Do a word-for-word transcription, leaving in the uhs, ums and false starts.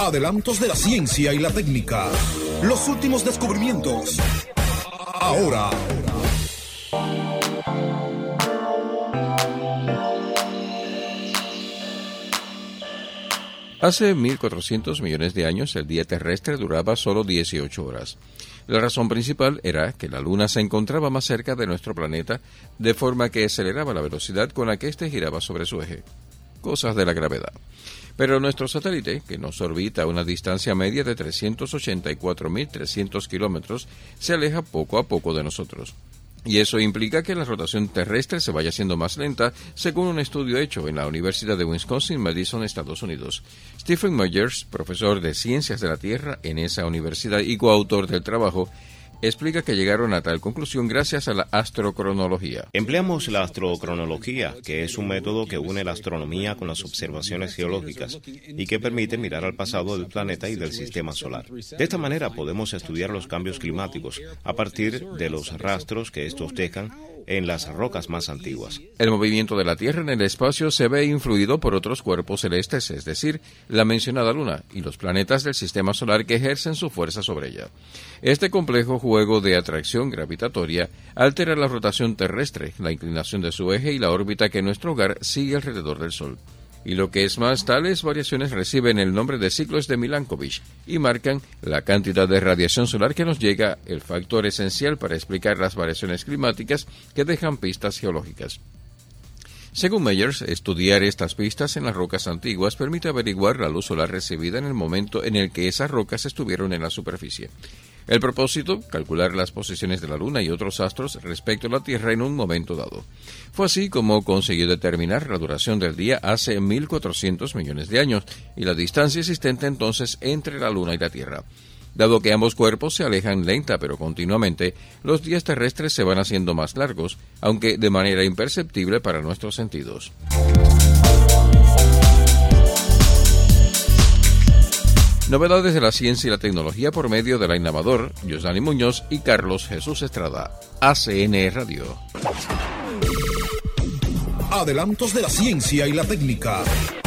Adelantos de la ciencia y la técnica. Los últimos descubrimientos. Ahora. Hace mil cuatrocientos millones de años el día terrestre duraba solo dieciocho horas. La razón principal era que la Luna se encontraba más cerca de nuestro planeta, de forma que aceleraba la velocidad con la que éste giraba sobre su eje. Cosas de la gravedad. Pero nuestro satélite, que nos orbita a una distancia media de trescientos ochenta y cuatro mil trescientos kilómetros, se aleja poco a poco de nosotros. Y eso implica que la rotación terrestre se vaya haciendo más lenta, según un estudio hecho en la Universidad de Wisconsin-Madison, Estados Unidos. Stephen Meyers, profesor de Ciencias de la Tierra en esa universidad y coautor del trabajo, explica que llegaron a tal conclusión gracias a la astrocronología. Empleamos la astrocronología, que es un método que une la astronomía con las observaciones geológicas y que permite mirar al pasado del planeta y del sistema solar. De esta manera podemos estudiar los cambios climáticos a partir de los rastros que estos dejan en las rocas más antiguas. El movimiento de la Tierra en el espacio se ve influido por otros cuerpos celestes, es decir, la mencionada Luna y los planetas del sistema solar que ejercen su fuerza sobre ella. Este complejo juego de atracción gravitatoria altera la rotación terrestre, la inclinación de su eje y la órbita que nuestro hogar sigue alrededor del Sol. Y lo que es más, tales variaciones reciben el nombre de ciclos de Milankovitch y marcan la cantidad de radiación solar que nos llega, el factor esencial para explicar las variaciones climáticas que dejan pistas geológicas. Según Meyers, estudiar estas pistas en las rocas antiguas permite averiguar la luz solar recibida en el momento en el que esas rocas estuvieron en la superficie. El propósito, calcular las posiciones de la Luna y otros astros respecto a la Tierra en un momento dado. Fue así como consiguió determinar la duración del día hace mil cuatrocientos millones de años y la distancia existente entonces entre la Luna y la Tierra. Dado que ambos cuerpos se alejan lenta pero continuamente, los días terrestres se van haciendo más largos, aunque de manera imperceptible para nuestros sentidos. Novedades de la ciencia y la tecnología por medio de la Innovador, Yosdani Muñoz y Carlos Jesús Estrada. A C N Radio. Adelantos de la ciencia y la técnica.